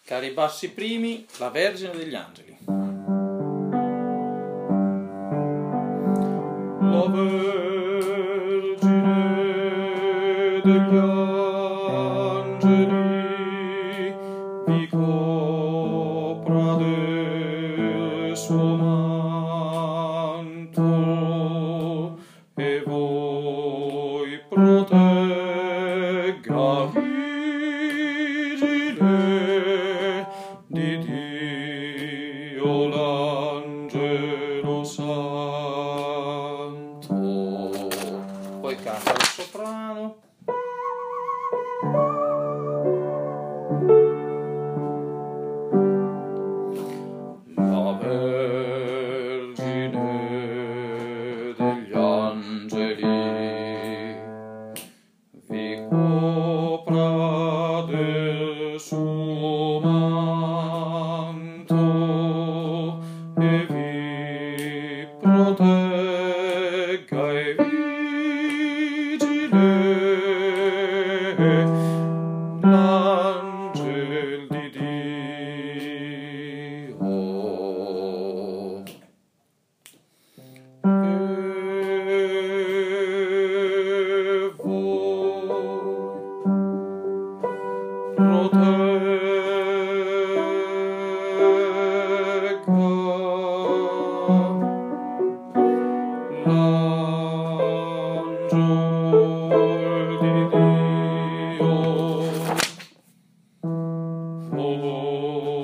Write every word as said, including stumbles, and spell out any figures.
Cari bassi primi, la Vergine degli Angeli. La Vergine degli Angeli vi copra del suo manto e voi protegga, vigile di Dio l'angelo santo. Poi canta il soprano. La Vergine degli Angeli vi copra del suo manto e vi protegga e vigile l'angel di Dio. E voi protegga l'angel di Dio.